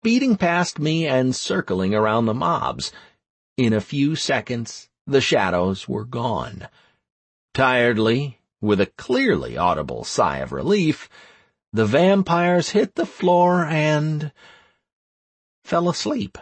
speeding past me and circling around the mobs. In a few seconds, the shadows were gone. Tiredly, with a clearly audible sigh of relief, the vampires hit the floor and fell asleep.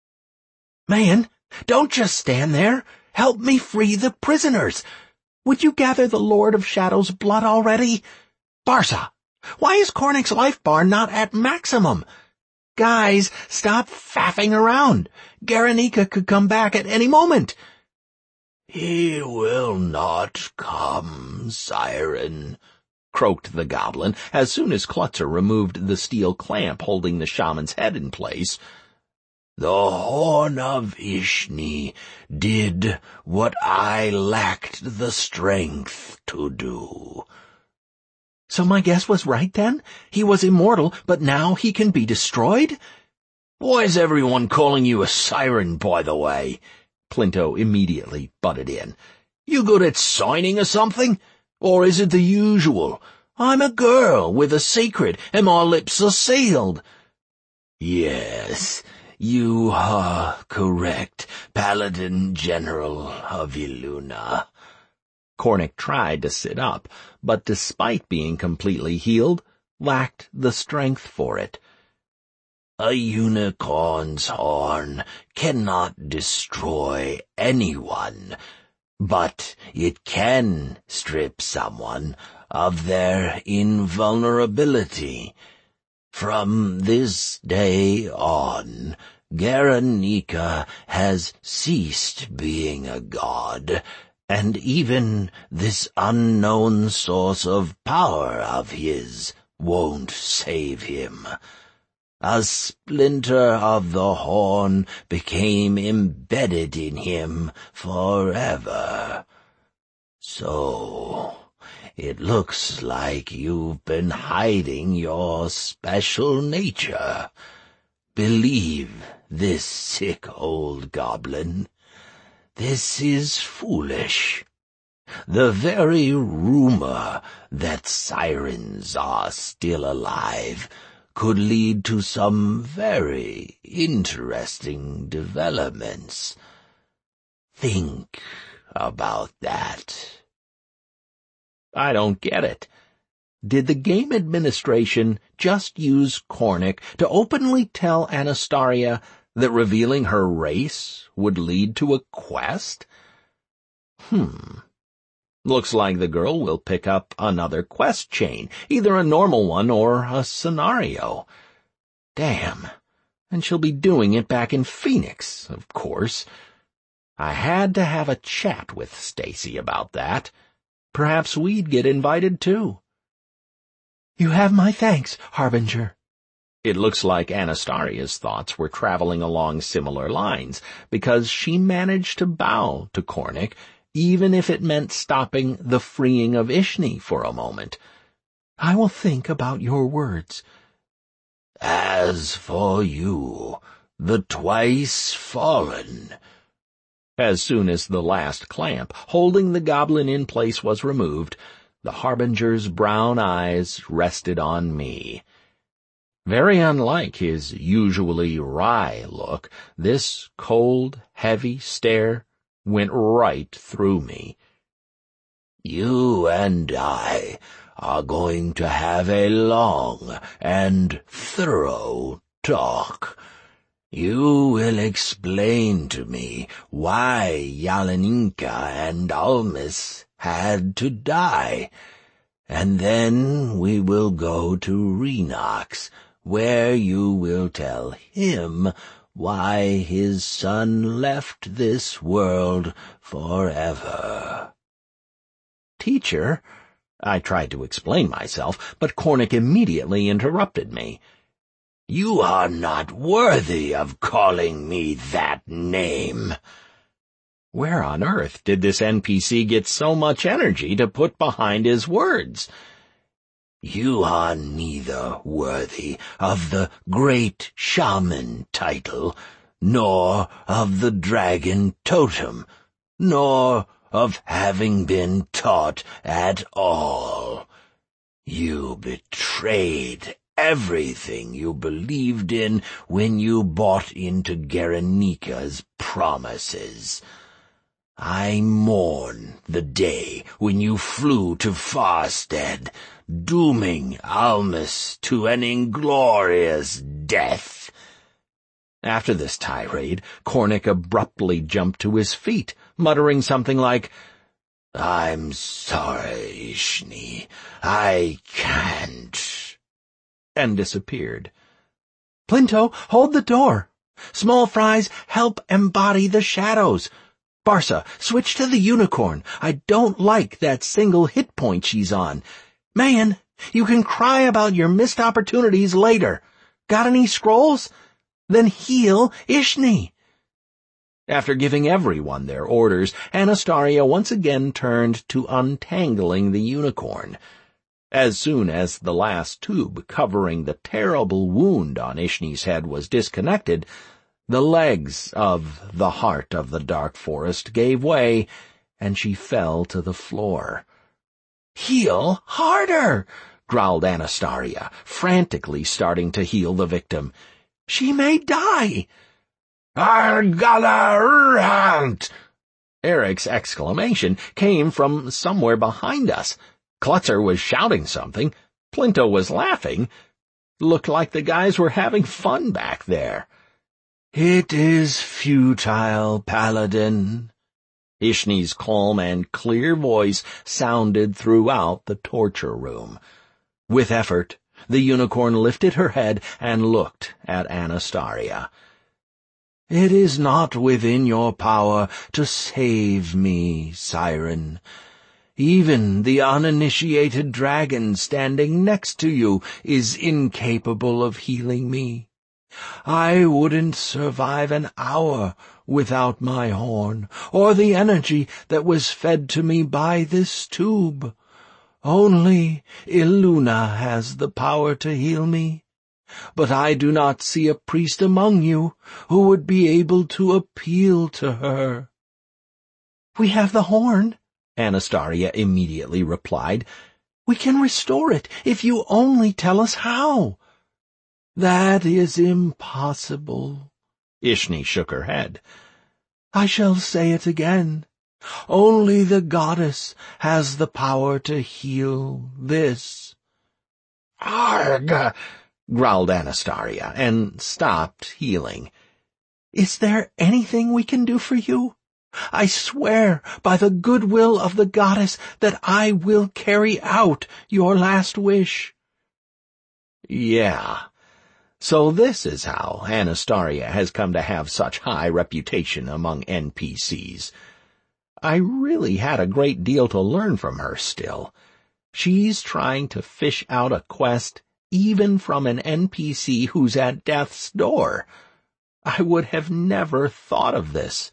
"Man, don't just stand there. Help me free the prisoners. Would you gather the Lord of Shadows' blood already? Barsa, why is Cornic's life bar not at maximum? Guys, stop faffing around. Garanika could come back at any moment." "He will not come, Siren," croaked the goblin as soon as Klutzer removed the steel clamp holding the shaman's head in place. "The Horn of Ishni did what I lacked the strength to do." "So my guess was right then? He was immortal, but now he can be destroyed?" "Why is everyone calling you a siren, by the way?" Plinto immediately butted in. "You good at signing or something? Or is it the usual? I'm a girl with a secret and my lips are sealed." "Yes, you are correct, Paladin General of Iluna." Cornic tried to sit up, but despite being completely healed, lacked the strength for it. "A unicorn's horn cannot destroy anyone, but it can strip someone of their invulnerability. From this day on, Garanika has ceased being a god, and even this unknown source of power of his won't save him. A splinter of the horn became embedded in him forever. So, it looks like you've been hiding your special nature. Believe this, sick old goblin. This is foolish. The very rumor that sirens are still alive could lead to some very interesting developments. Think about that." "I don't get it. Did the game administration just use Cornic to openly tell Anastaria that revealing her race would lead to a quest? Looks like the girl will pick up another quest chain, either a normal one or a scenario. Damn, and she'll be doing it back in Phoenix, of course. I had to have a chat with Stacy about that. Perhaps we'd get invited too." "You have my thanks, Harbinger." It looks like Anastaria's thoughts were traveling along similar lines, because she managed to bow to Cornic, even if it meant stopping the freeing of Ishni for a moment. "I will think about your words." "As for you, the twice fallen—" As soon as the last clamp holding the goblin in place was removed, the Harbinger's brown eyes rested on me. Very unlike his usually wry look, this cold, heavy stare went right through me. "You and I are going to have a long and thorough talk. You will explain to me why Yaleninka and Almis had to die, and then we will go to Renox, where you will tell him why his son left this world forever." "Teacher," I tried to explain myself, but Cornic immediately interrupted me. "You are not worthy of calling me that name." Where on earth did this NPC get so much energy to put behind his words? "You are neither worthy of the Great Shaman title, nor of the Dragon Totem, nor of having been taught at all. You betrayed everything you believed in when you bought into Guernica's promises. I mourn the day when you flew to Farstead, dooming Almus to an inglorious death." After this tirade, Cornic abruptly jumped to his feet, muttering something like, "I'm sorry, Ishni. I can't," and disappeared. "Plinto, hold the door. Small fries, help embody the shadows. Barsa, switch to the unicorn. I don't like that single hit point she's on. Mayan, you can cry about your missed opportunities later. Got any scrolls? Then heal Ishni." After giving everyone their orders, Anastaria once again turned to untangling the unicorn. As soon as the last tube covering the terrible wound on Ishni's head was disconnected, the legs of the Heart of the Dark Forest gave way, and she fell to the floor. "Heal harder!" growled Anastaria, frantically starting to heal the victim. "She may die!" "Argalarant!" Eric's exclamation came from somewhere behind us. Klutzer was shouting something. Plinto was laughing. Looked like the guys were having fun back there. "It is futile, Paladin." Ishni's calm and clear voice sounded throughout the torture room. With effort, the unicorn lifted her head and looked at Anastaria. "It is not within your power to save me, Siren. Even the uninitiated dragon standing next to you is incapable of healing me. I wouldn't survive an hour without my horn, or the energy that was fed to me by this tube. Only Illuna has the power to heal me. But I do not see a priest among you who would be able to appeal to her." "We have the horn," Anastaria immediately replied. "We can restore it if you only tell us how." "That is impossible." Ishni shook her head. "I shall say it again. Only the goddess has the power to heal this." "Arg!" growled Anastaria, and stopped healing. "Is there anything we can do for you? I swear by the goodwill of the goddess that I will carry out your last wish." Yeah. So this is how Anastaria has come to have such high reputation among NPCs. I really had a great deal to learn from her still. She's trying to fish out a quest even from an NPC who's at death's door. I would have never thought of this.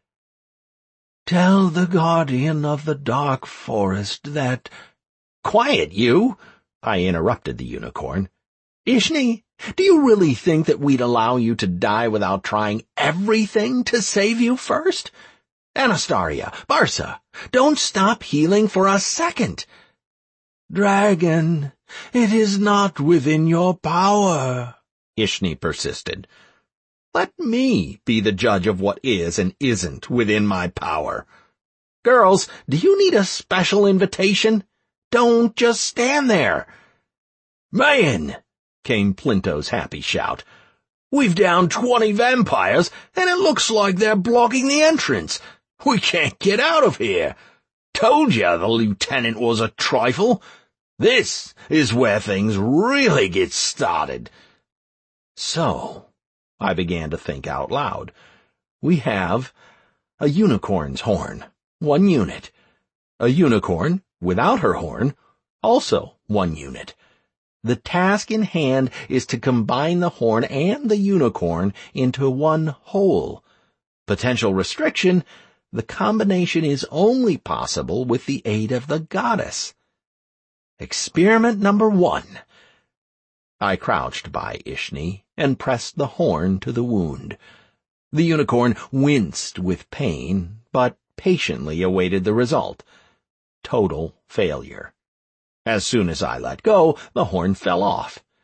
"Tell the guardian of the Dark Forest that—" "Quiet, you!" I interrupted the unicorn. "Ishni, do you really think that we'd allow you to die without trying everything to save you first? Anastaria, Barsa, don't stop healing for a second." "Dragon, it is not within your power," Ishni persisted. "Let me be the judge of what is and isn't within my power. Girls, do you need a special invitation? Don't just stand there." "Mayan!" came Plinto's happy shout. "We've downed 20 vampires, and it looks like they're blocking the entrance. We can't get out of here. Told ya the lieutenant was a trifle. This is where things really get started." So, I began to think out loud. We have a unicorn's horn, 1 unit. A unicorn without her horn, also 1 unit. The task in hand is to combine the horn and the unicorn into one whole. Potential restriction: the combination is only possible with the aid of the goddess. Experiment number 1. I crouched by Ishni and pressed the horn to the wound. The unicorn winced with pain, but patiently awaited the result. Total failure. As soon as I let go, the horn fell off.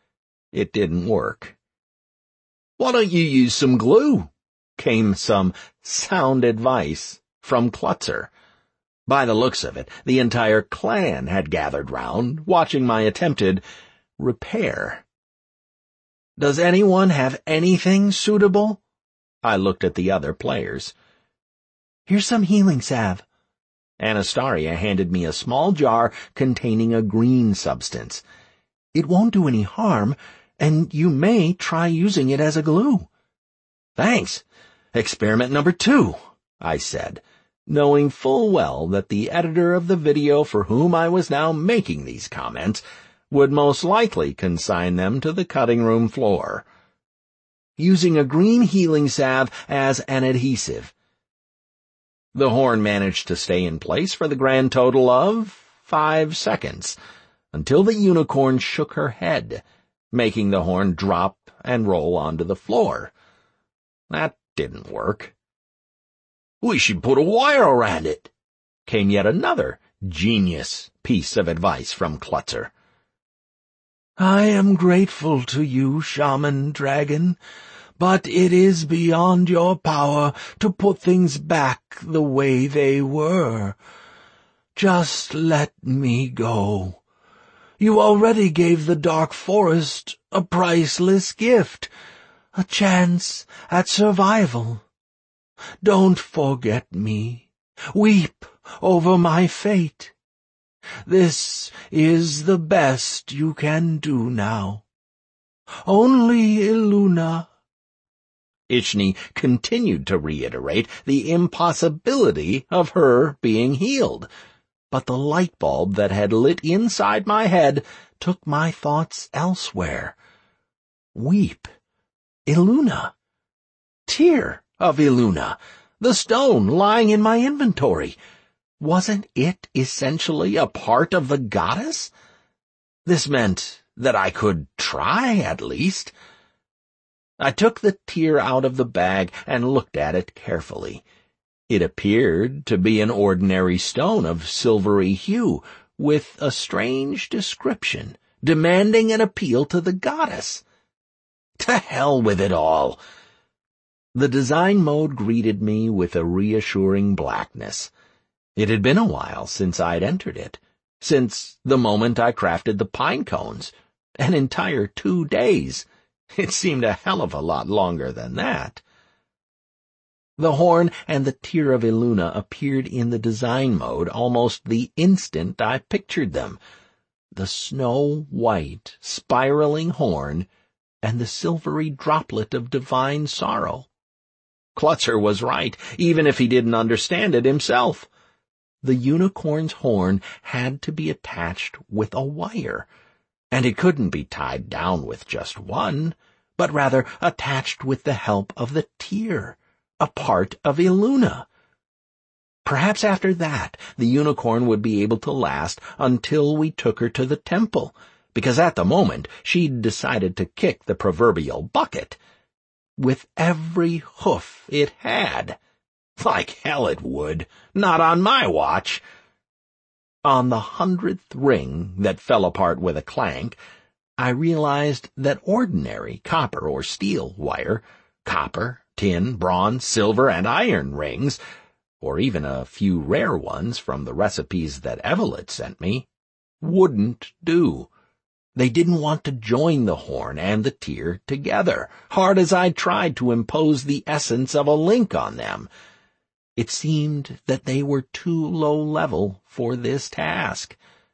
It didn't work. "Why don't you use some glue?" came some sound advice from Klutzer. By the looks of it, the entire clan had gathered round, watching my attempted repair. "Does anyone have anything suitable?" I looked at the other players. "Here's some healing salve." Anastasia handed me a small jar containing a green substance. "It won't do any harm, and you may try using it as a glue." "Thanks. Experiment number 2, I said, knowing full well that the editor of the video for whom I was now making these comments would most likely consign them to the cutting room floor. "Using a green healing salve as an adhesive." The horn managed to stay in place for the grand total of 5 seconds, until the unicorn shook her head, making the horn drop and roll onto the floor. That didn't work. "We should put a wire around it," came yet another genius piece of advice from Klutzer. "I am grateful to you, Shaman Dragon, but it is beyond your power to put things back the way they were. Just let me go. You already gave the Dark Forest a priceless gift, a chance at survival. Don't forget me. Weep over my fate. This is the best you can do now. Only Eluna." Ishni continued to reiterate the impossibility of her being healed, but the light bulb that had lit inside my head took my thoughts elsewhere. Weep. Eluna. Tear of Eluna. The stone lying in my inventory. Wasn't it essentially a part of the goddess? This meant that I could try, at least. I took the tear out of the bag and looked at it carefully. It appeared to be an ordinary stone of silvery hue, with a strange description, demanding an appeal to the goddess. To hell with it all! The design mode greeted me with a reassuring blackness. It had been a while since I'd entered it, since the moment I crafted the pine cones, an entire 2 days. It seemed a hell of a lot longer than that. The horn and the tear of Eluna appeared in the design mode almost the instant I pictured them. The snow-white, spiraling horn and the silvery droplet of divine sorrow. Klutzer was right, even if he didn't understand it himself. The unicorn's horn had to be attached with a wire, and it couldn't be tied down with just one, but rather attached with the help of the tear, a part of Eluna. Perhaps after that, the unicorn would be able to last until we took her to the temple, because at the moment she'd decided to kick the proverbial bucket. With every hoof it had. Like hell it would. Not on my watch. On the 100th ring that fell apart with a clank, I realized that ordinary copper or steel wire, copper, tin, bronze, silver, and iron rings, or even a few rare ones from the recipes that Evelyn sent me, wouldn't do. They didn't want to join the horn and the tear together, hard as I tried to impose the essence of a link on them. It seemed that they were too low level for this task.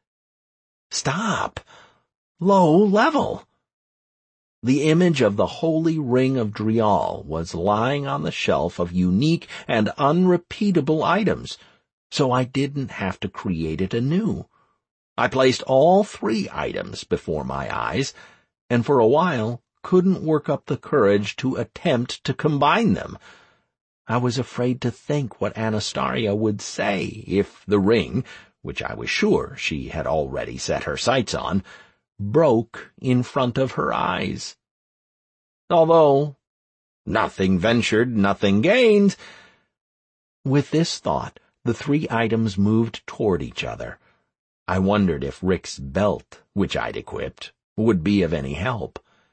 Stop! Low level! The image of the holy ring of Drial was lying on the shelf of unique and unrepeatable items, so I didn't have to create it anew. I placed all 3 items before my eyes, and for a while couldn't work up the courage to attempt to combine them. I was afraid to think what Anastasia would say if the ring, which I was sure she had already set her sights on, broke in front of her eyes. Although, nothing ventured, nothing gained. With this thought, the 3 items moved toward each other. I wondered if Rick's belt, which I'd equipped, would be of any help.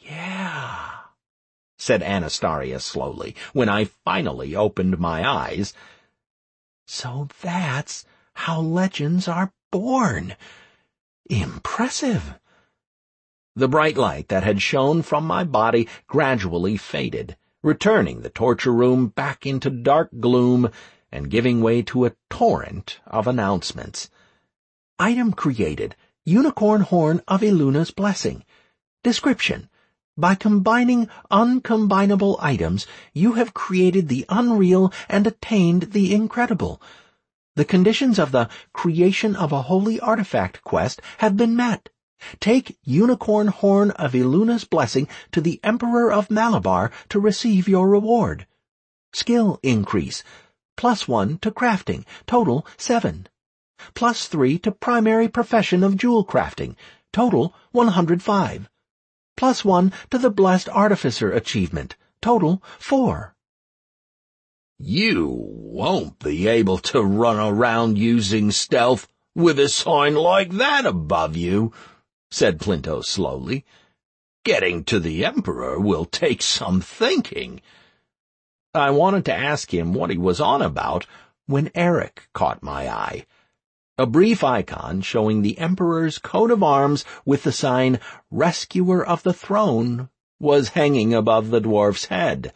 Yeah, said Anastasia slowly, when I finally opened my eyes. So that's how legends are born. Impressive. The bright light that had shone from my body gradually faded, returning the torture room back into dark gloom and giving way to a torrent of announcements. Item created, unicorn horn of Iluna's blessing. Description: by combining uncombinable items, you have created the unreal and attained the incredible. The conditions of the creation of a holy artifact quest have been met. Take unicorn horn of Iluna's blessing to the Emperor of Malabar to receive your reward. Skill increase. +1 to crafting, total 7. +3 to primary profession of jewel crafting, total 105. +1 to the Blessed Artificer achievement, total 4. You won't be able to run around using stealth with a sign like that above you, said Plinto slowly. Getting to the Emperor will take some thinking. I wanted to ask him what he was on about when Eric caught my eye. A brief icon showing the Emperor's coat of arms with the sign Rescuer of the Throne was hanging above the dwarf's head.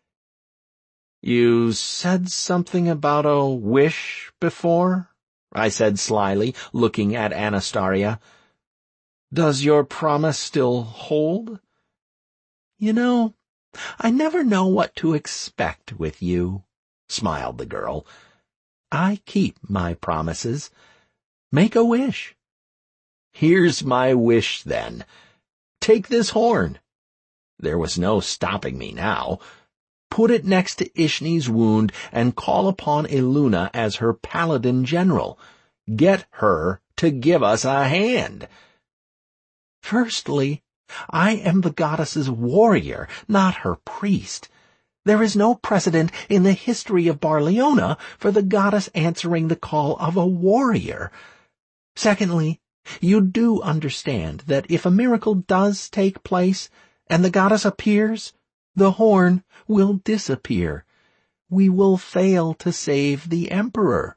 You said something about a wish before? I said slyly, looking at Anastasia. Does your promise still hold? You know, I never know what to expect with you, smiled the girl. I keep my promises. Make a wish. Here's my wish, then. Take this horn. There was no stopping me now. Put it next to Ishni's wound and call upon Iluna as her paladin general. Get her to give us a hand. Firstly, I am the goddess's warrior, not her priest. There is no precedent in the history of Barleona for the goddess answering the call of a warrior. Secondly, you do understand that if a miracle does take place and the goddess appears, the horn will disappear. We will fail to save the Emperor.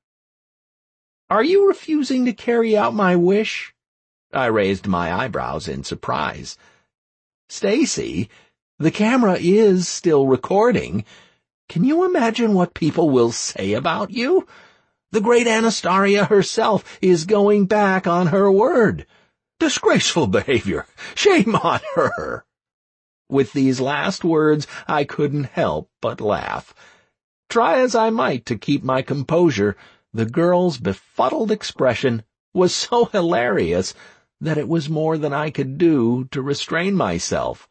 Are you refusing to carry out my wish? I raised my eyebrows in surprise. Stacy, the camera is still recording. Can you imagine what people will say about you? The great Anastasia herself is going back on her word. Disgraceful behavior. Shame on her. With these last words, I couldn't help but laugh. Try as I might to keep my composure, the girl's befuddled expression was so hilarious that it was more than I could do to restrain myself.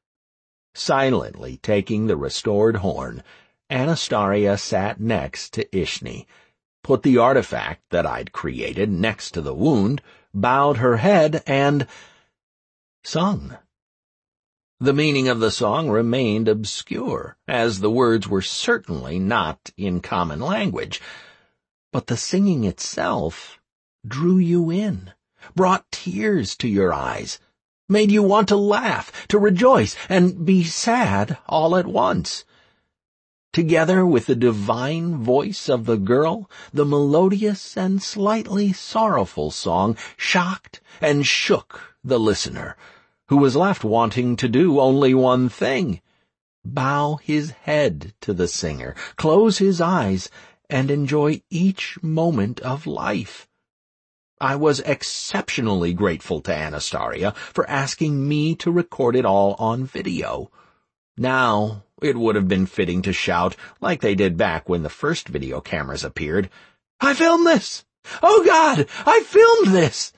Silently taking the restored horn, Anastasia sat next to Ishni, put the artifact that I'd created next to the wound, bowed her head, and sung. The meaning of the song remained obscure, as the words were certainly not in common language, but the singing itself drew you in, brought tears to your eyes, made you want to laugh, to rejoice, and be sad all at once. Together with the divine voice of the girl, the melodious and slightly sorrowful song shocked and shook the listener, who was left wanting to do only one thing: bow his head to the singer, close his eyes, and enjoy each moment of life. I was exceptionally grateful to Anastasia for asking me to record it all on video. Now, it would have been fitting to shout, like they did back when the first video cameras appeared, "I filmed this! Oh God, I filmed this!"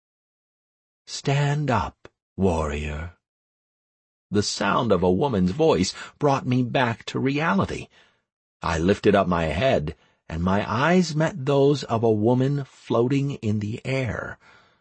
Stand up, warrior. The sound of a woman's voice brought me back to reality. I lifted up my head, and my eyes met those of a woman floating in the air.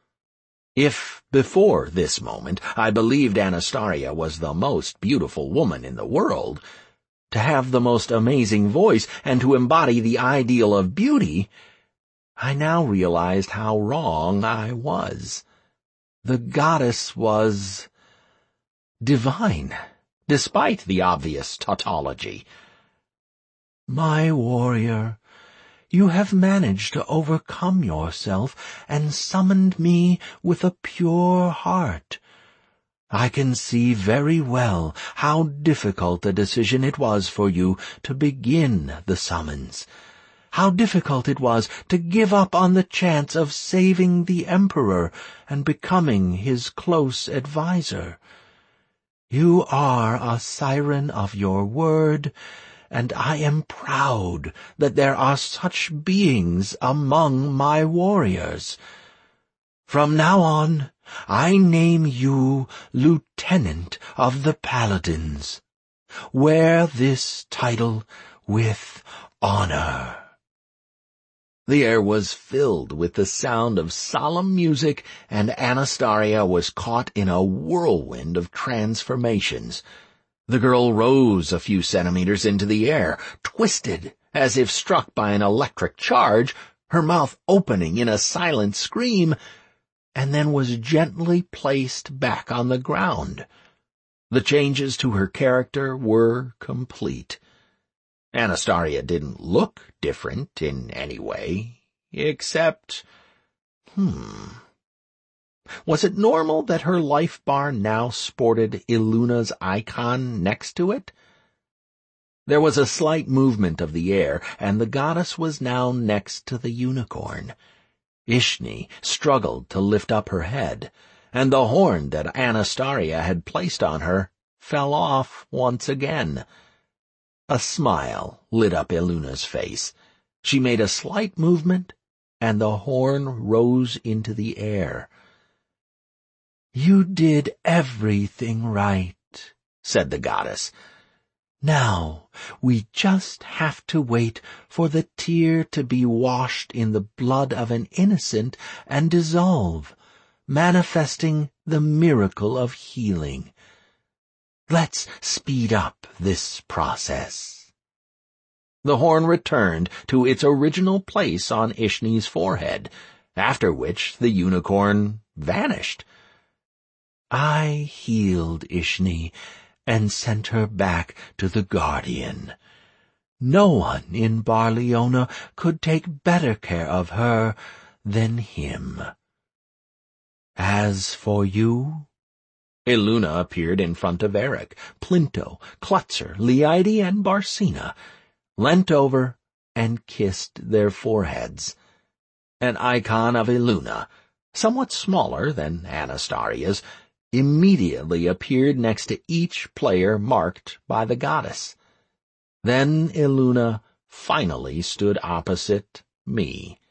If, before this moment, I believed Anastasia was the most beautiful woman in the world, to have the most amazing voice and to embody the ideal of beauty, I now realized how wrong I was. The goddess was divine, despite the obvious tautology. "My warrior, you have managed to overcome yourself and summoned me with a pure heart. I can see very well how difficult a decision it was for you to begin the summons, how difficult it was to give up on the chance of saving the Emperor and becoming his close adviser. You are a siren of your word, and I am proud that there are such beings among my warriors. From now on, I name you Lieutenant of the Paladins. Wear this title with honor." The air was filled with the sound of solemn music, and Anastaria was caught in a whirlwind of transformations. The girl rose a few centimeters into the air, twisted as if struck by an electric charge, her mouth opening in a silent scream, and then was gently placed back on the ground. The changes to her character were complete. Anastaria didn't look different in any way, except, was it normal that her life bar now sported Iluna's icon next to it? There was a slight movement of the air, and the goddess was now next to the unicorn. Ishni struggled to lift up her head, and the horn that Anastaria had placed on her fell off once again. A smile lit up Iluna's face. She made a slight movement, and the horn rose into the air. "You did everything right," said the goddess. "Now, we just have to wait for the tear to be washed in the blood of an innocent and dissolve, manifesting the miracle of healing. Let's speed up this process." The horn returned to its original place on Ishni's forehead, after which the unicorn vanished. "I healed Ishni and sent her back to the Guardian. No one in Barliona could take better care of her than him. As for you—" Iluna appeared in front of Eric, Plinto, Klutzer, Leiide, and Barsina, leant over and kissed their foreheads. An icon of Iluna, somewhat smaller than Anastaria's, immediately appeared next to each player marked by the goddess. Then Iluna finally stood opposite me.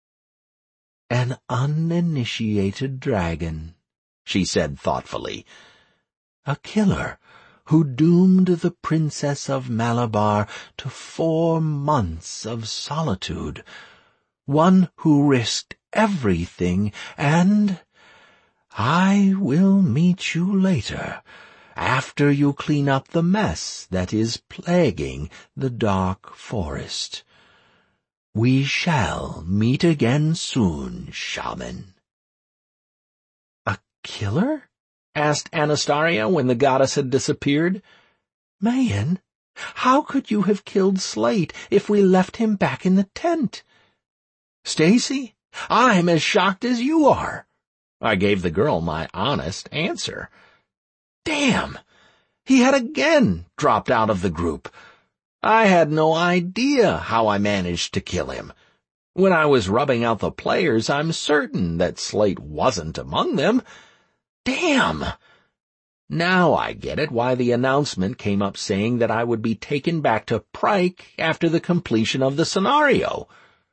"An uninitiated dragon," she said thoughtfully. "A killer who doomed the Princess of Malabar to 4 months of solitude. One who risked everything, and I will meet you later, after you clean up the mess that is plaguing the dark forest. We shall meet again soon, shaman." "A killer?" asked Anastaria when the goddess had disappeared. "Mayan, how could you have killed Slate if we left him back in the tent?" "Stacy, I'm as shocked as you are." I gave the girl my honest answer. Damn! He had again dropped out of the group. I had no idea how I managed to kill him. When I was rubbing out the players, I'm certain that Slate wasn't among them. Damn! Now I get it why the announcement came up saying that I would be taken back to Pryke after the completion of the scenario.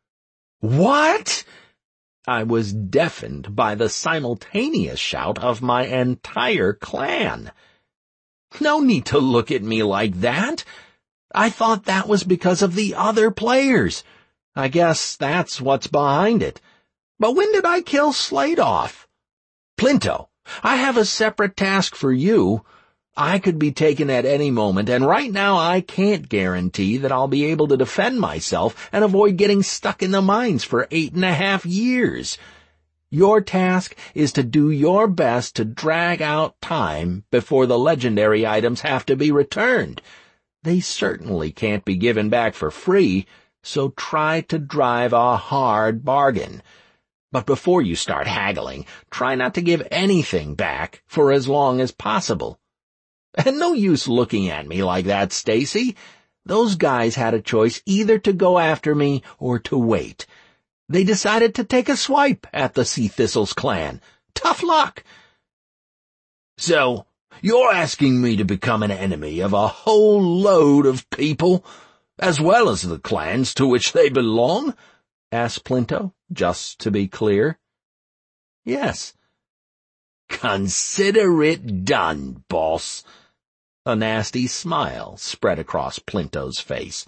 What? I was deafened by the simultaneous shout of my entire clan. No need to look at me like that. I thought that was because of the other players. I guess that's what's behind it. But when did I kill Slate off? Plinto, I have a separate task for you. I could be taken at any moment, and right now I can't guarantee that I'll be able to defend myself and avoid getting stuck in the mines for 8.5 years. Your task is to do your best to drag out time before the legendary items have to be returned. They certainly can't be given back for free, so try to drive a hard bargain. But before you start haggling, try not to give anything back for as long as possible. And no use looking at me like that, Stacy. Those guys had a choice either to go after me or to wait. They decided to take a swipe at the Sea Thistles clan. Tough luck. So, you're asking me to become an enemy of a whole load of people, as well as the clans to which they belong? Asked Plinto, just to be clear. Yes. Consider it done, boss. A nasty smile spread across Plinto's face.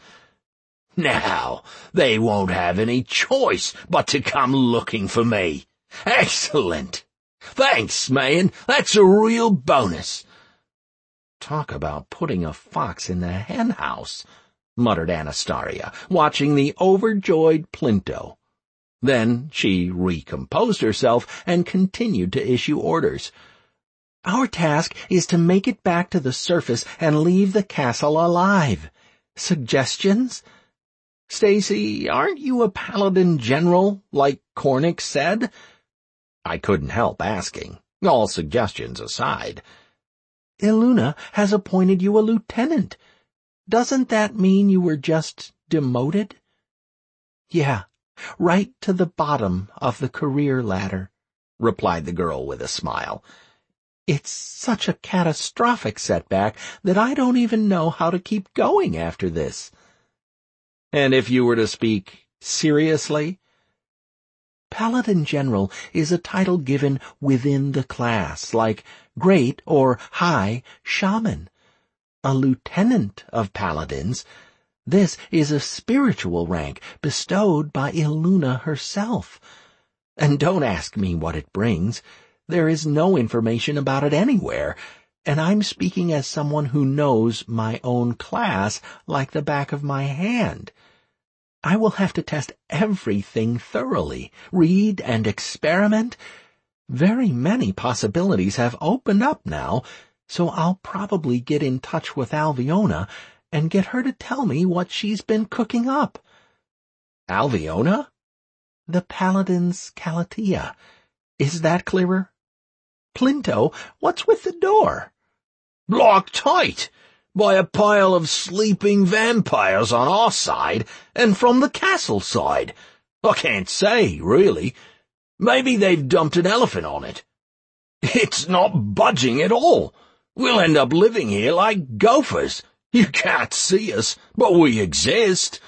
Now, they won't have any choice but to come looking for me. Excellent. Thanks, man. That's a real bonus. Talk about putting a fox in the henhouse, muttered Anastasia, watching the overjoyed Plinto. Then she recomposed herself and continued to issue orders. Our task is to make it back to the surface and leave the castle alive. Suggestions? Stacy, aren't you a paladin general, like Cornick said? I couldn't help asking, all suggestions aside. Eluna has appointed you a lieutenant. Doesn't that mean you were just demoted? Yeah, right to the bottom of the career ladder, replied the girl with a smile. It's such a catastrophic setback that I don't even know how to keep going after this. And if you were to speak seriously? Paladin General is a title given within the class, like Great or High Shaman. A Lieutenant of Paladins, this is a spiritual rank bestowed by Eluna herself. And don't ask me what it brings. There is no information about it anywhere, and I'm speaking as someone who knows my own class like the back of my hand. I will have to test everything thoroughly, read and experiment. Very many possibilities have opened up now, so I'll probably get in touch with Alviona and get her to tell me what she's been cooking up. Alviona? The Paladin's Calatia. Is that clearer? Plinto, what's with the door? Locked tight by a pile of sleeping vampires on our side and from the castle side. I can't say, really. Maybe they've dumped an elephant on it. It's not budging at all. We'll end up living here like gophers. You can't see us, but we exist.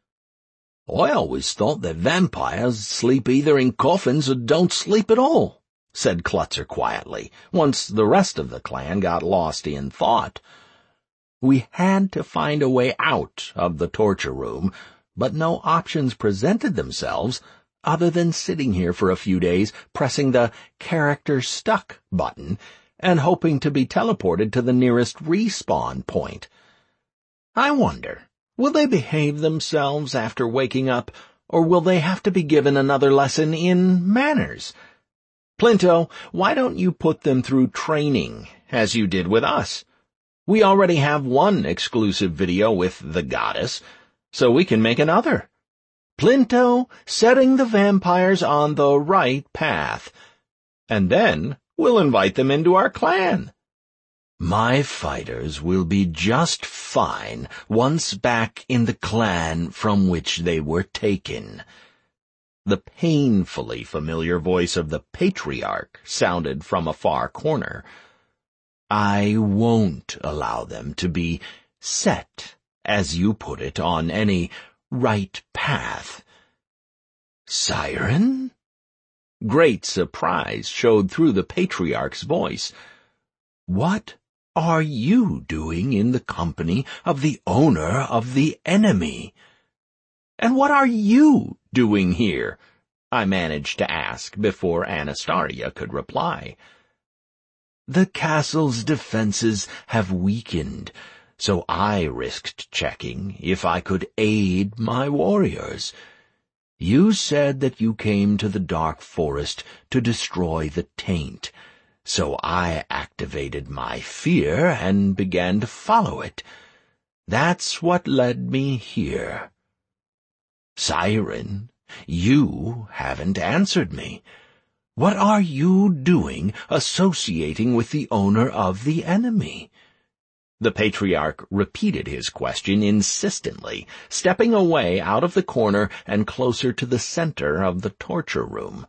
I always thought that vampires sleep either in coffins or don't sleep at all, said Klutzer quietly, once the rest of the clan got lost in thought. We had to find a way out of the torture room, but no options presented themselves other than sitting here for a few days pressing the character stuck button and hoping to be teleported to the nearest respawn point. I wonder, will they behave themselves after waking up, or will they have to be given another lesson in manners? Plinto, why don't you put them through training, as you did with us? We already have one exclusive video with the goddess, so we can make another. Plinto, setting the vampires on the right path. And then we'll invite them into our clan. My fighters will be just fine once back in the clan from which they were taken. The painfully familiar voice of the patriarch sounded from a far corner. I won't allow them to be set, as you put it, on any right path. Siren? Great surprise showed through the patriarch's voice. What are you doing in the company of the owner of the enemy? And what are you doing here? I managed to ask before Anastasia could reply. The castle's defenses have weakened, so I risked checking if I could aid my warriors. You said that you came to the dark forest to destroy the taint, so I activated my fear and began to follow it. That's what led me here. Siren, you haven't answered me. What are you doing associating with the owner of the enemy? The patriarch repeated his question insistently, stepping away out of the corner and closer to the center of the torture room.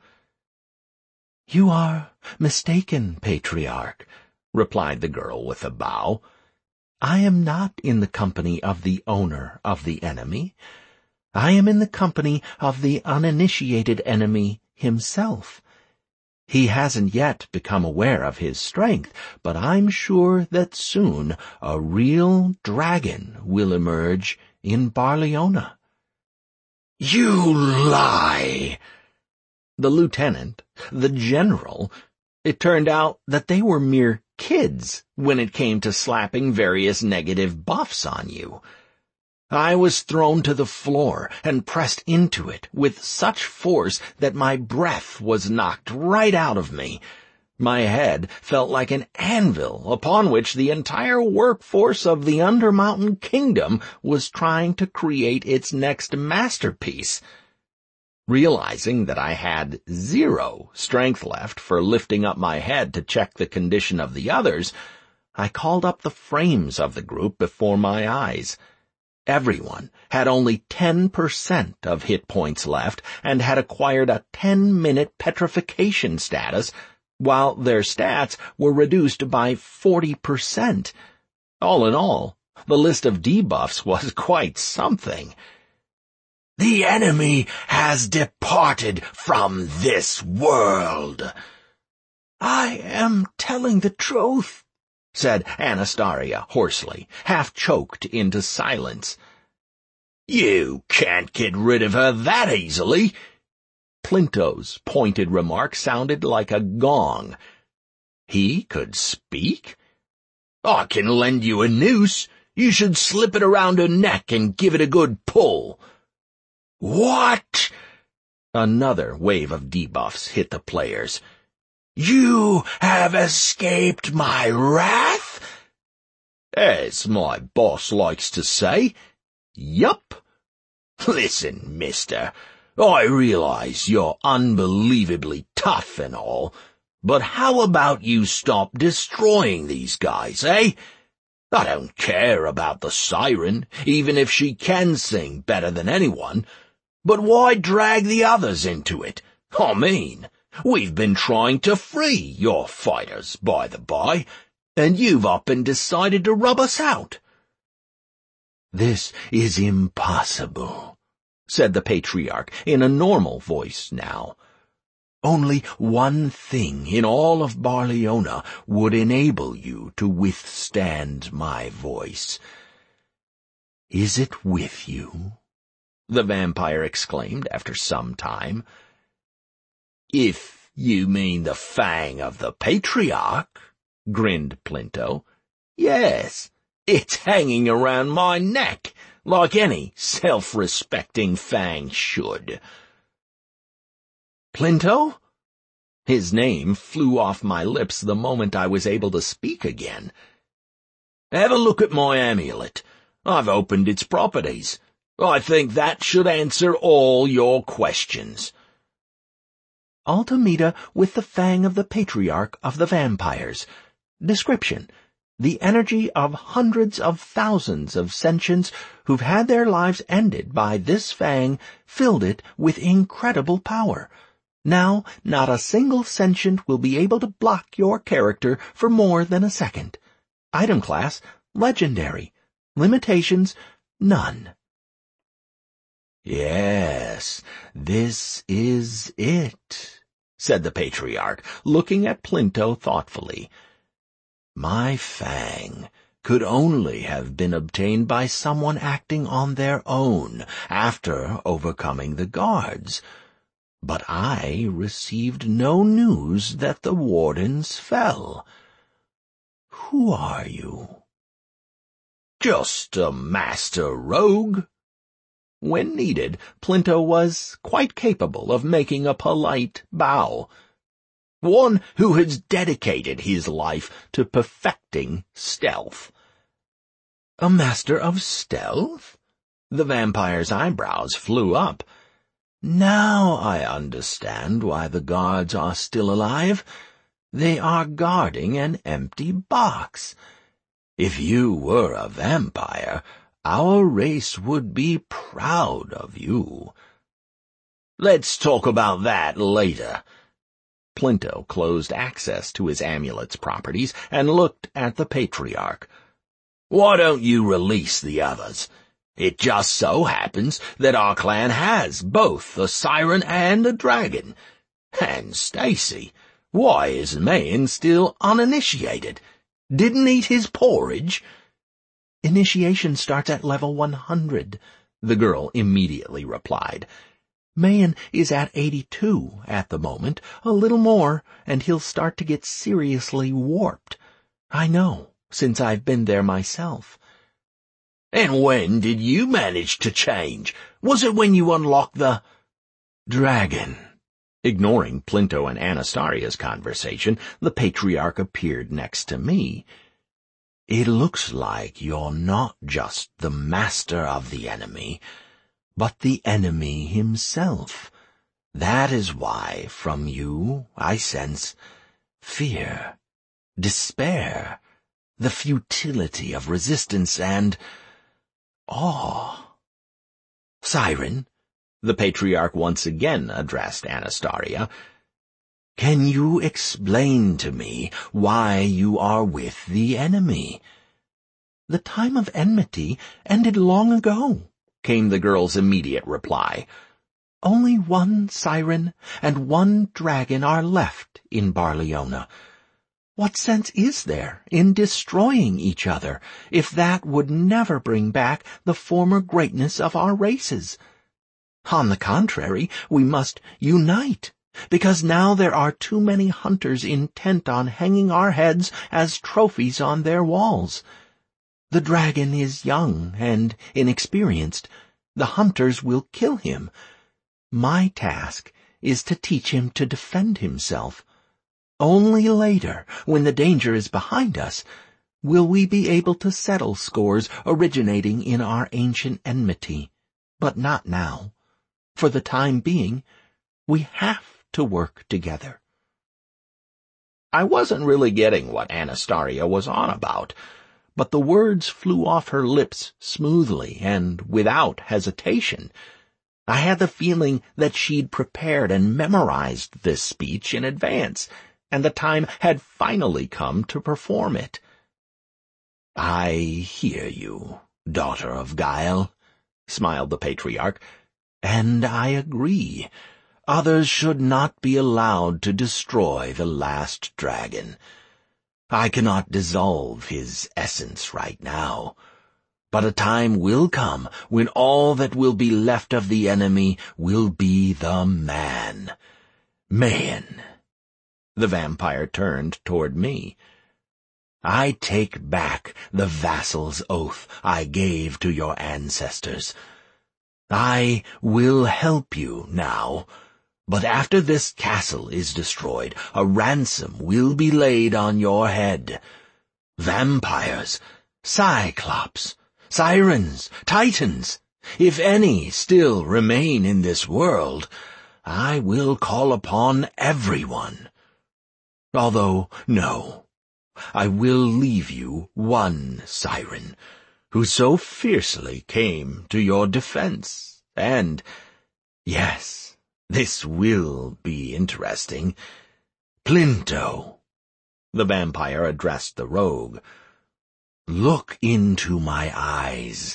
You are mistaken, patriarch, replied the girl with a bow. I am not in the company of the owner of the enemy. I am in the company of the uninitiated enemy himself. He hasn't yet become aware of his strength, but I'm sure that soon a real dragon will emerge in Barliona. You lie! The lieutenant, the general, it turned out that they were mere kids when it came to slapping various negative buffs on you. I was thrown to the floor and pressed into it with such force that my breath was knocked right out of me. My head felt like an anvil upon which the entire workforce of the Undermountain Kingdom was trying to create its next masterpiece. Realizing that I had 0 strength left for lifting up my head to check the condition of the others, I called up the frames of the group before my eyes. Everyone had only 10% of hit points left and had acquired a 10-minute petrification status, while their stats were reduced by 40%. All in all, the list of debuffs was quite something. The enemy has departed from this world. I am telling the truth, said Anastaria hoarsely, half choked into silence. You can't get rid of her that easily. Plinto's pointed remark sounded like a gong. He could speak? I can lend you a noose. You should slip it around her neck and give it a good pull. What? Another wave of debuffs hit the players. You have escaped my wrath? As my boss likes to say, yup. Listen, mister, I realize you're unbelievably tough and all, but how about you stop destroying these guys, eh? I don't care about the siren, even if she can sing better than anyone, but why drag the others into it? I mean, we've been trying to free your fighters, by the by, and you've up and decided to rub us out. This is impossible, said the patriarch in a normal voice now. Only one thing in all of Barliona would enable you to withstand my voice. Is it with you? The vampire exclaimed after some time. If you mean the fang of the patriarch, grinned Plinto. Yes, it's hanging around my neck, like any self-respecting fang should. Plinto? His name flew off my lips the moment I was able to speak again. Have a look at my amulet. I've opened its properties. I think that should answer all your questions. Altameda with the fang of the patriarch of the vampires. Description: the energy of hundreds of thousands of sentients who've had their lives ended by this fang filled it with incredible power. Now, not a single sentient will be able to block your character for more than a second. Item class: legendary. Limitations: none. Yes, this is it, said the patriarch, looking at Plinto thoughtfully. My fang could only have been obtained by someone acting on their own after overcoming the guards. But I received no news that the wardens fell. Who are you? Just a master rogue. When needed, Plinto was quite capable of making a polite bow. One who has dedicated his life to perfecting stealth. A master of stealth? The vampire's eyebrows flew up. Now I understand why the guards are still alive. They are guarding an empty box. If you were a vampire, our race would be proud of you. Let's talk about that later. Plinto closed access to his amulet's properties and looked at the Patriarch. Why don't you release the others? It just so happens that our clan has both a siren and a dragon. And Stacy, why is Mayan still uninitiated? Didn't eat his porridge? Initiation starts at level 100, the girl immediately replied. Mayan is at 82 at the moment, a little more, and he'll start to get seriously warped. I know, since I've been there myself. And when did you manage to change? Was it when you unlocked the dragon? Ignoring Plinto and Anastaria's conversation, the Patriarch appeared next to me. It looks like you're not just the master of the enemy, but the enemy himself. That is why from you I sense fear, despair, the futility of resistance, and awe. Siren, the Patriarch once again addressed Anastaria, can you explain to me why you are with the enemy? The time of enmity ended long ago, came the girl's immediate reply. Only one siren and one dragon are left in Barliona. What sense is there in destroying each other if that would never bring back the former greatness of our races? On the contrary, we must unite, because now there are too many hunters intent on hanging our heads as trophies on their walls. The dragon is young and inexperienced. The hunters will kill him. My task is to teach him to defend himself. Only later, when the danger is behind us, will we be able to settle scores originating in our ancient enmity. But not now. For the time being, we have to work together. I wasn't really getting what Anastaria was on about, but the words flew off her lips smoothly and without hesitation. I had the feeling that she'd prepared and memorized this speech in advance, and the time had finally come to perform it. I hear you, daughter of Guile, smiled the Patriarch, and I agree. Others should not be allowed to destroy the last dragon. I cannot dissolve his essence right now, but a time will come when all that will be left of the enemy will be the man. Mayan. The vampire turned toward me. I take back the vassal's oath I gave to your ancestors. I will help you now, but after this castle is destroyed, a ransom will be laid on your head. Vampires, cyclops, sirens, titans, if any still remain in this world, I will call upon everyone. Although, no, I will leave you one siren, who so fiercely came to your defense, and, yes, this will be interesting, Plinto. The vampire addressed the rogue. Look into my eyes.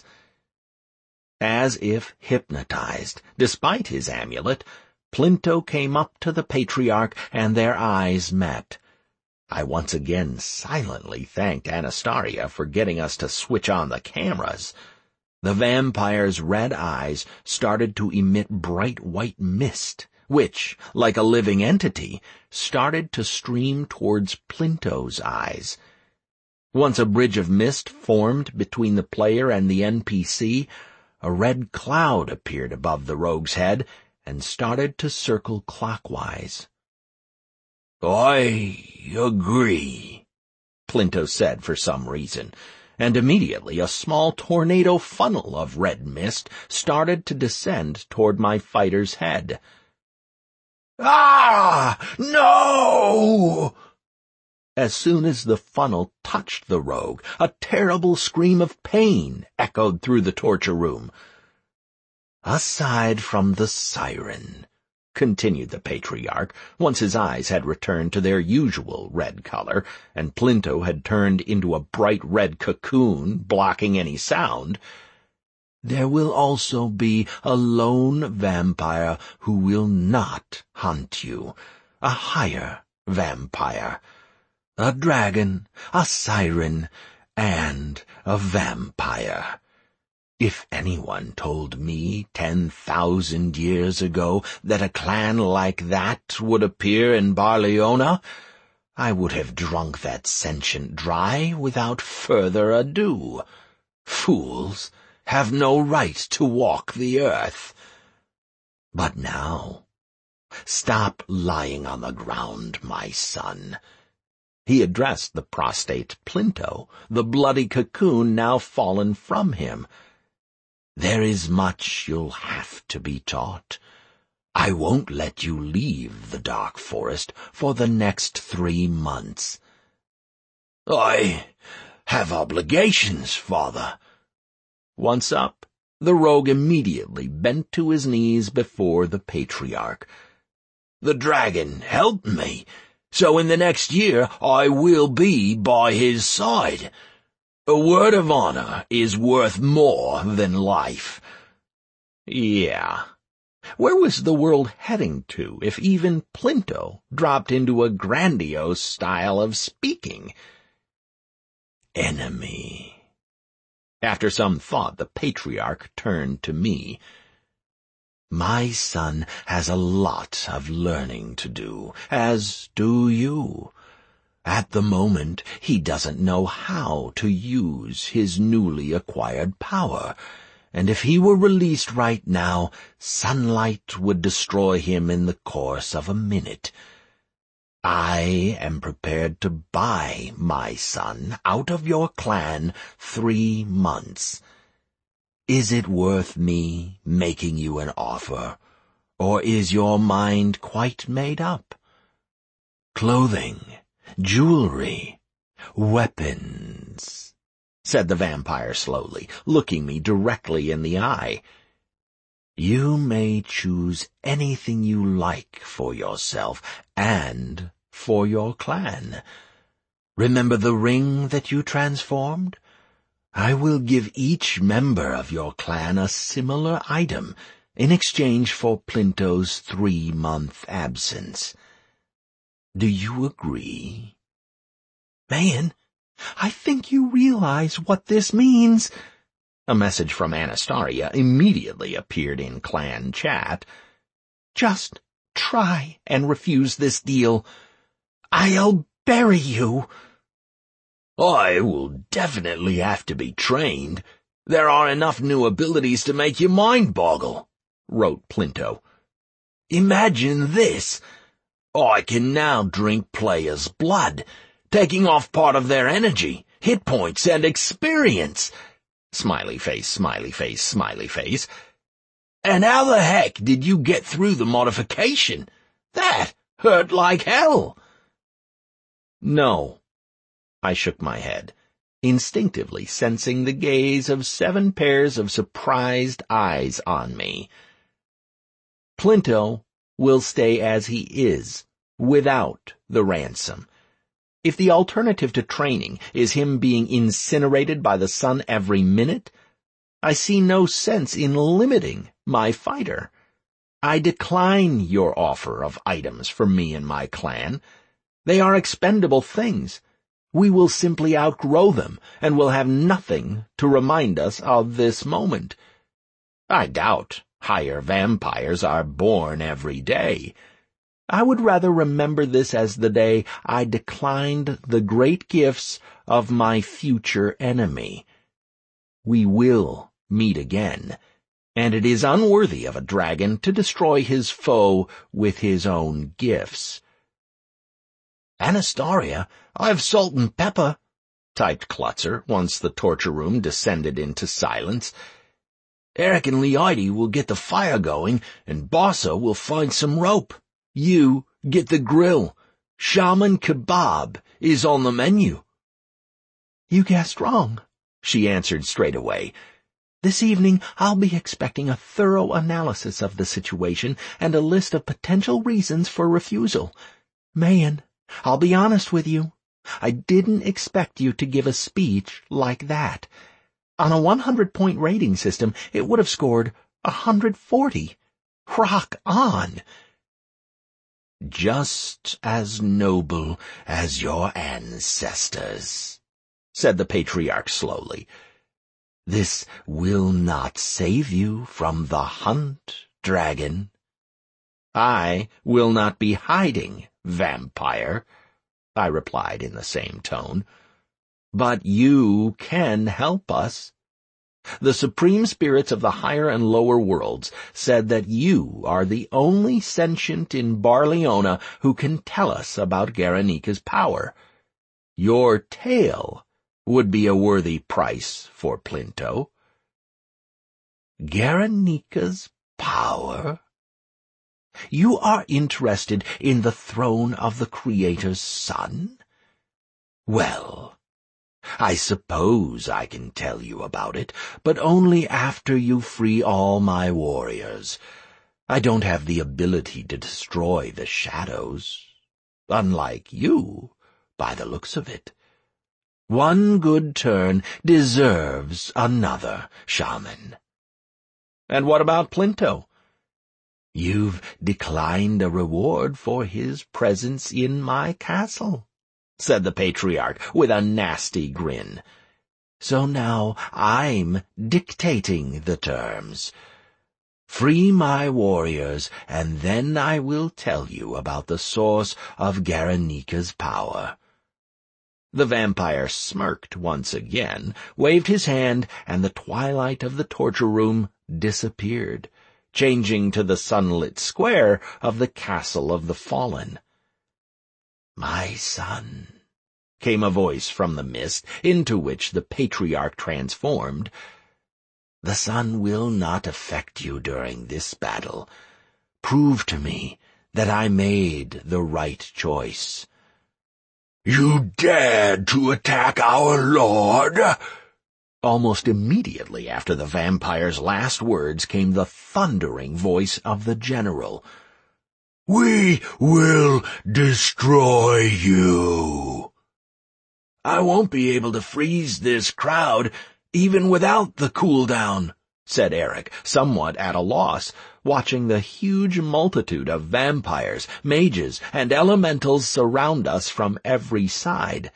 As if hypnotized, despite his amulet, Plinto came up to the Patriarch and their eyes met. I once again silently thanked Anastaria for getting us to switch on the cameras. The vampire's red eyes started to emit bright white mist, which, like a living entity, started to stream towards Plinto's eyes. Once a bridge of mist formed between the player and the NPC, a red cloud appeared above the rogue's head and started to circle clockwise. "I agree," Plinto said for some reason, and immediately a small tornado funnel of red mist started to descend toward my fighter's head. "Ah! No!" As soon as the funnel touched the rogue, a terrible scream of pain echoed through the torture room. "Aside from the siren," continued the patriarch, once his eyes had returned to their usual red color, and Plinto had turned into a bright red cocoon, blocking any sound, "there will also be a lone vampire who will not hunt you, a higher vampire. A dragon, a siren, and a vampire. If anyone told me 10,000 years ago that a clan like that would appear in Barleona, I would have drunk that sentient dry without further ado. Fools have no right to walk the earth. But now, stop lying on the ground, my son." He addressed the prostrate Plinto, the bloody cocoon now fallen from him. "There is much you'll have to be taught. I won't let you leave the dark forest for the next 3 months. "I have obligations, father." Once up, the rogue immediately bent to his knees before the patriarch. "The dragon helped me, so in the next year I will be by his side. A word of honor is worth more than life." Yeah. Where was the world heading to if even Plinto dropped into a grandiose style of speaking? "Enemy." After some thought, the patriarch turned to me. "My son has a lot of learning to do, as do you. At the moment, he doesn't know how to use his newly acquired power, and if he were released right now, sunlight would destroy him in the course of a minute. I am prepared to buy my son out of your clan 3 months. Is it worth me making you an offer, or is your mind quite made up? Clothing, jewelry, weapons," said the vampire slowly, looking me directly in the eye. "You may choose anything you like for yourself and for your clan. Remember the ring that you transformed? I will give each member of your clan a similar item in exchange for Plinto's 3-month absence. Do you agree?" "Man, I think you realize what this means." A message from Anastaria immediately appeared in clan chat. "Just try and refuse this deal. I'll bury you." "I will definitely have to be trained. There are enough new abilities to make your mind boggle," wrote Plinto. "Imagine this. I can now drink players' blood, taking off part of their energy, hit points, and experience." Smiley face, smiley face, smiley face. "And how the heck did you get through the modification? That hurt like hell." "No." I shook my head, instinctively sensing the gaze of 7 pairs of surprised eyes on me. "Plinto will stay as he is, without the ransom. If the alternative to training is him being incinerated by the sun every minute, I see no sense in limiting my fighter. I decline your offer of items for me and my clan. They are expendable things. We will simply outgrow them, and will have nothing to remind us of this moment. I doubt higher vampires are born every day. I would rather remember this as the day I declined the great gifts of my future enemy. We will meet again, and it is unworthy of a dragon to destroy his foe with his own gifts. "Anastasia, I have salt and pepper," typed Klutzer once the torture room descended into silence. "Eric and Leide will get the fire going, and Bossa will find some rope. You get the grill. Shaman kebab is on the menu." "You guessed wrong," she answered straight away. "This evening I'll be expecting a thorough analysis of the situation and a list of potential reasons for refusal. Mayan, I'll be honest with you. I didn't expect you to give a speech like that. On a 100-point rating system, it would have scored 140. Rock on." "Just as noble as your ancestors," said the patriarch slowly. "This will not save you from the hunt, dragon." "I will not be hiding, vampire," I replied in the same tone. "But you can help us. The supreme spirits of the higher and lower worlds said that you are the only sentient in Barleona who can tell us about Garanika's power. Your tale would be a worthy price for Plinto." "Garanika's power? You are interested in the throne of the Creator's son? Well, I suppose I can tell you about it, but only after you free all my warriors. I don't have the ability to destroy the shadows, unlike you, by the looks of it. One good turn deserves another, shaman." "And what about Plinto?" "You've declined a reward for his presence in my castle," said the patriarch with a nasty grin. "So now I'm dictating the terms. Free my warriors, and then I will tell you about the source of Garanika's power." The vampire smirked once again, waved his hand, and the twilight of the torture room disappeared, changing to the sunlit square of the Castle of the Fallen. "My son," came a voice from the mist, into which the patriarch transformed, "the sun will not affect you during this battle. Prove to me that I made the right choice." "You dared to attack our lord?" Almost immediately after the vampire's last words came the thundering voice of the general. "We will destroy you." "I won't be able to freeze this crowd, even without the cooldown," said Eric, somewhat at a loss, watching the huge multitude of vampires, mages, and elementals surround us from every side.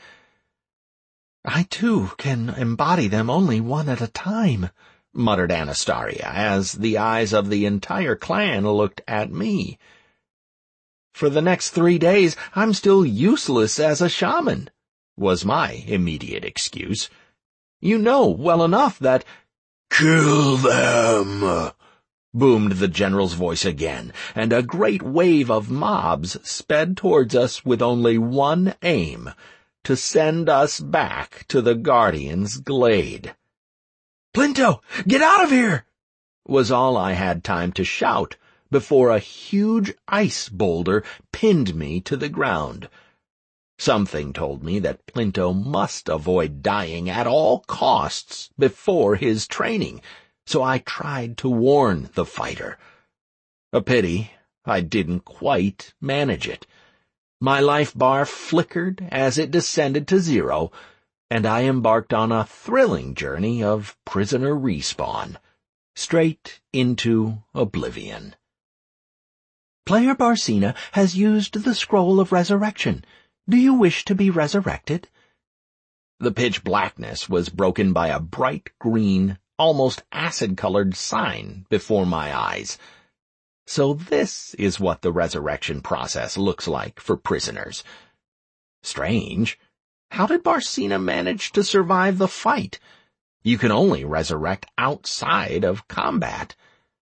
"I, too, can embody them only one at a time," muttered Anastasia, as the eyes of the entire clan looked at me. "For the next 3 days, I'm still useless as a shaman," was my immediate excuse. "You know well enough that—" "Kill them!" boomed the general's voice again, and a great wave of mobs sped towards us with only one aim, to send us back to the Guardian's glade. "Plinto, get out of here!" was all I had time to shout before a huge ice boulder pinned me to the ground. Something told me that Plinto must avoid dying at all costs before his training, so I tried to warn the fighter. A pity I didn't quite manage it. My life bar flickered as it descended to 0, and I embarked on a thrilling journey of prisoner respawn, straight into oblivion. "Player Barcina has used the Scroll of Resurrection. Do you wish to be resurrected?" The pitch blackness was broken by a bright green, almost acid-colored sign before my eyes. So this is what the resurrection process looks like for prisoners. Strange. How did Barcina manage to survive the fight? You can only resurrect outside of combat.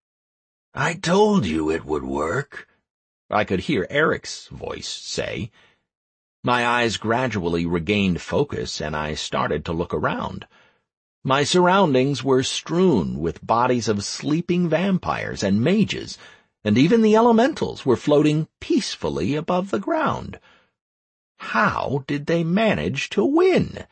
I told you it would work, I could hear Eric's voice say. My eyes gradually regained focus, and I started to look around. My surroundings were strewn with bodies of sleeping vampires and mages, and even the elementals were floating peacefully above the ground. How did they manage to win?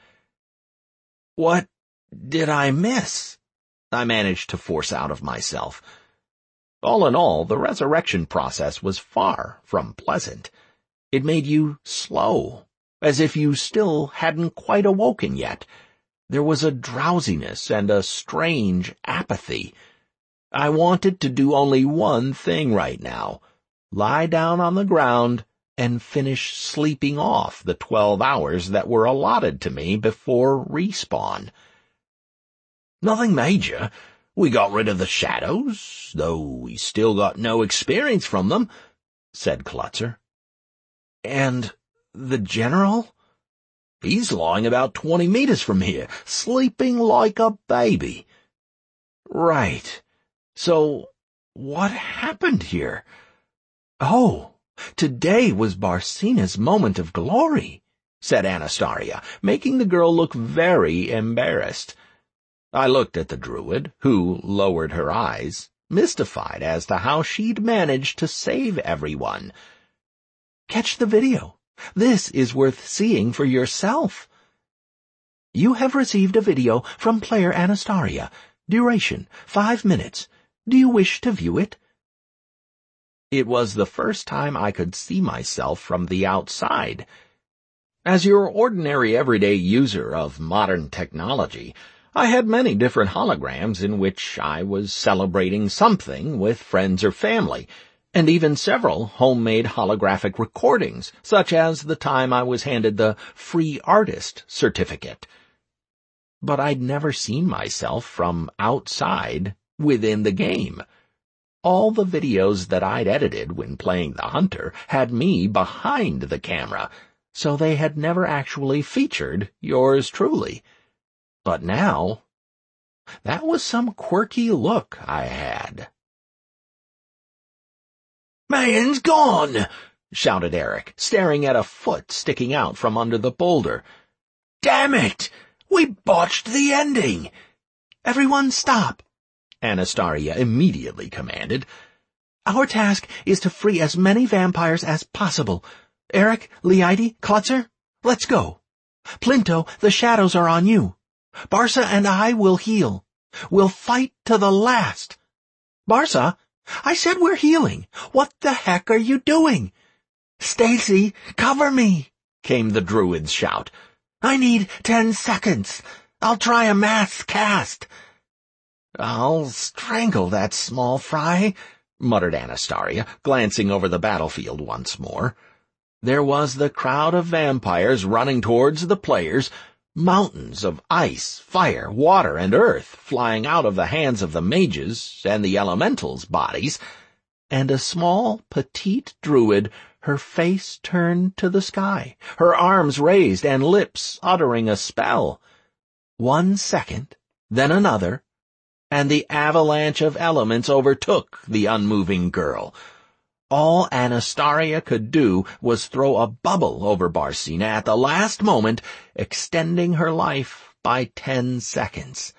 What did I miss? I managed to force out of myself. All in all, the resurrection process was far from pleasant. It made you slow, as if you still hadn't quite awoken yet. There was a drowsiness and a strange apathy. I wanted to do only one thing right now: lie down on the ground and finish sleeping off the 12 hours that were allotted to me before respawn. Nothing major. We got rid of the shadows, though we still got no experience from them, said Klutzer. And the general? He's lying about 20 meters from here, sleeping like a baby. Right. So, what happened here? Oh, today was Barsina's moment of glory, said Anastaria, making the girl look very embarrassed. I looked at the druid, who lowered her eyes, mystified as to how she'd managed to save everyone. Catch the video. This is worth seeing for yourself. You have received a video from player Anastaria. Duration, 5 minutes. Do you wish to view it? It was the first time I could see myself from the outside. As your ordinary everyday user of modern technology, I had many different holograms in which I was celebrating something with friends or family, and even several homemade holographic recordings, such as the time I was handed the Free Artist certificate. But I'd never seen myself from outside within the game. All the videos that I'd edited when playing the Hunter had me behind the camera, so they had never actually featured yours truly. But now, that was some quirky look I had. "Mayon's gone!" shouted Eric, staring at a foot sticking out from under the boulder. "Damn it! We botched the ending!" "Everyone stop!" Anastaria immediately commanded. "Our task is to free as many vampires as possible. Eric, Leide, Klutzer, let's go. Plinto, the shadows are on you. Barsa and I will heal. We'll fight to the last. Barsa, I said we're healing. What the heck are you doing?" "Stacy, cover me," came the druid's shout. "I need 10 seconds. I'll try a mass cast." "I'll strangle that small fry," muttered Anastaria, glancing over the battlefield once more. There was the crowd of vampires running towards the players, mountains of ice, fire, water, and earth flying out of the hands of the mages and the elementals' bodies, and a small, petite druid, her face turned to the sky, her arms raised and lips uttering a spell. 1 second, then another, and the avalanche of elements overtook the unmoving girl. All Anastaria could do was throw a bubble over Barsina at the last moment, extending her life by 10 seconds.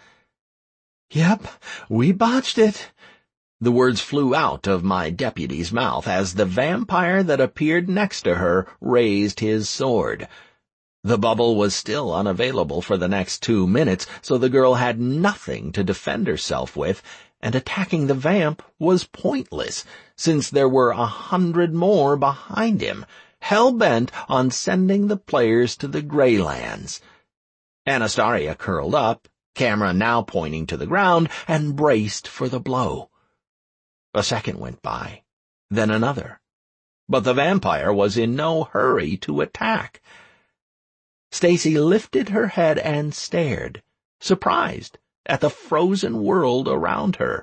"Yep, we botched it." The words flew out of my deputy's mouth as the vampire that appeared next to her raised his sword. The bubble was still unavailable for the next 2 minutes, so the girl had nothing to defend herself with, and attacking the vamp was pointless, since there were 100 more behind him, hell-bent on sending the players to the Greylands. Anastaria curled up, camera now pointing to the ground, and braced for the blow. A second went by, then another, but the vampire was in no hurry to attack. Stacy lifted her head and stared, surprised at the frozen world around her.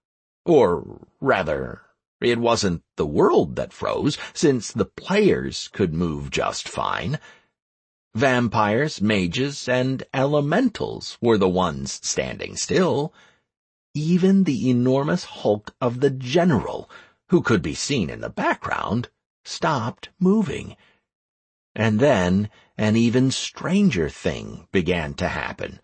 Or, rather, it wasn't the world that froze, since the players could move just fine. Vampires, mages, and elementals were the ones standing still. Even the enormous hulk of the general, who could be seen in the background, stopped moving. And then an even stranger thing began to happen.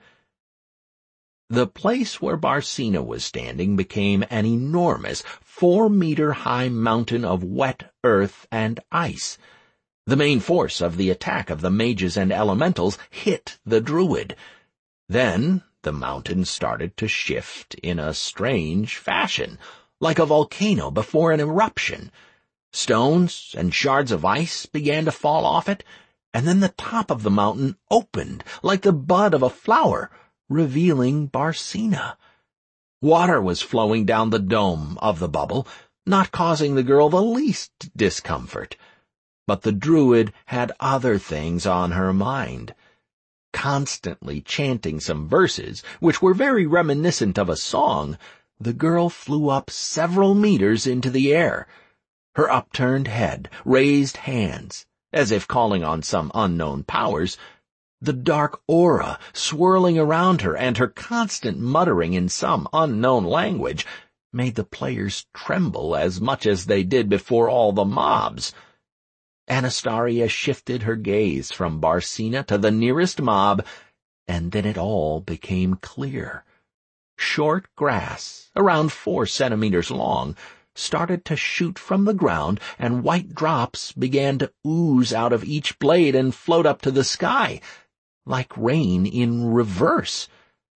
The place where Barcina was standing became an enormous 4-meter-high mountain of wet earth and ice. The main force of the attack of the mages and elementals hit the druid. Then the mountain started to shift in a strange fashion, like a volcano before an eruption. Stones and shards of ice began to fall off it, and then the top of the mountain opened like the bud of a flower, revealing Barcina. Water was flowing down the dome of the bubble, not causing the girl the least discomfort. But the druid had other things on her mind. Constantly chanting some verses, which were very reminiscent of a song, the girl flew up several meters into the air. Her upturned head, raised hands, as if calling on some unknown powers, the dark aura swirling around her and her constant muttering in some unknown language made the players tremble as much as they did before all the mobs. Anastaria shifted her gaze from Barcina to the nearest mob, and then it all became clear. Short grass, around 4 centimeters long, started to shoot from the ground, and white drops began to ooze out of each blade and float up to the sky, like rain in reverse.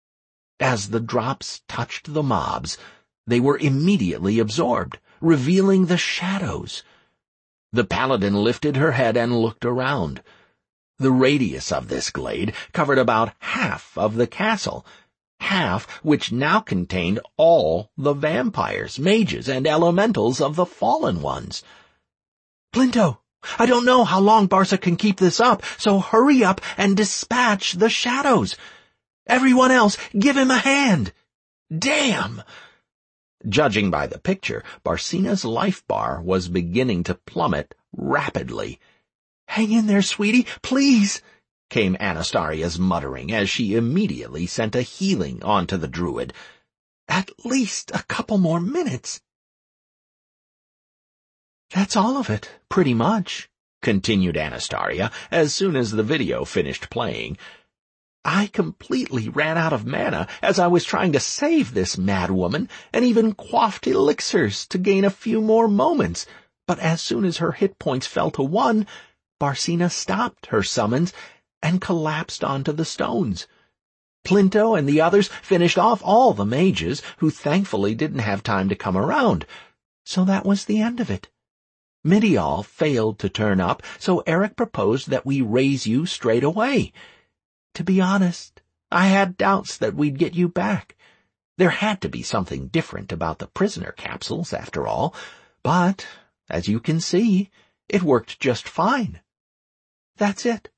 As the drops touched the mobs, they were immediately absorbed, revealing the shadows. The paladin lifted her head and looked around. The radius of this glade covered about half of the castle, half which now contained all the vampires, mages, and elementals of the fallen ones. "Plinto, I don't know how long Barca can keep this up, so hurry up and dispatch the shadows. Everyone else, give him a hand. Damn!" Judging by the picture, Barcina's life bar was beginning to plummet rapidly. "Hang in there, sweetie, please," came Anastaria's muttering as she immediately sent a healing onto the druid. "At least a couple more minutes." "That's all of it, pretty much," continued Anastaria as soon as the video finished playing. "I completely ran out of mana as I was trying to save this mad woman, and even quaffed elixirs to gain a few more moments, but as soon as her hit points fell to 1, Barcina stopped her summons and collapsed onto the stones. Plinto and the others finished off all the mages, who thankfully didn't have time to come around, so that was the end of it. Midial failed to turn up, so Eric proposed that we raise you straight away. To be honest, I had doubts that we'd get you back. There had to be something different about the prisoner capsules, after all, but, as you can see, it worked just fine. That's it."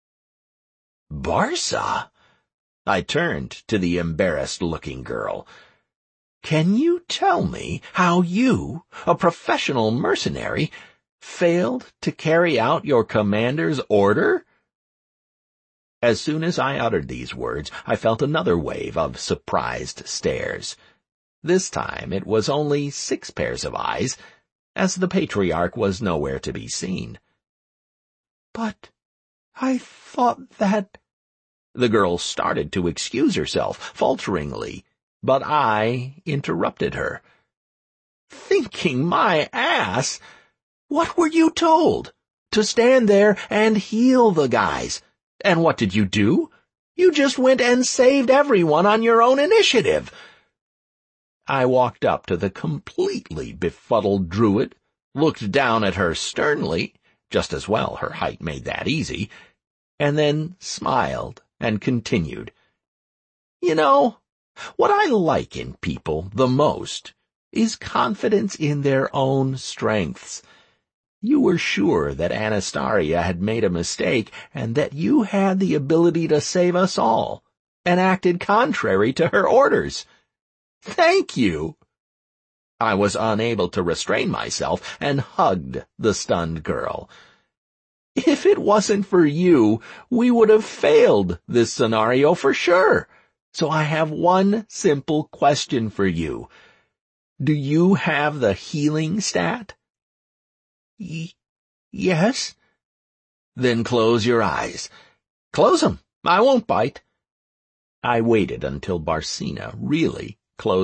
"Barca?" I turned to the embarrassed-looking girl. "Can you tell me how you, a professional mercenary, failed to carry out your commander's order?" As soon as I uttered these words, I felt another wave of surprised stares. This time it was only 6 pairs of eyes, as the patriarch was nowhere to be seen. "But I thought that—" The girl started to excuse herself, falteringly, but I interrupted her. "Thinking my ass! What were you told? To stand there and heal the guys. And what did you do? You just went and saved everyone on your own initiative." I walked up to the completely befuddled druid, looked down at her sternly, just as well her height made that easy, and then smiled and continued. "You know, what I like in people the most is confidence in their own strengths. You were sure that Anastaria had made a mistake and that you had the ability to save us all, and acted contrary to her orders. Thank you." I was unable to restrain myself and hugged the stunned girl. If it wasn't for you, we would have failed this scenario for sure. So I have one simple question for you. Do you have the healing stat? Yes. Then close your eyes. Close 'em. I won't bite. I waited until Barsina really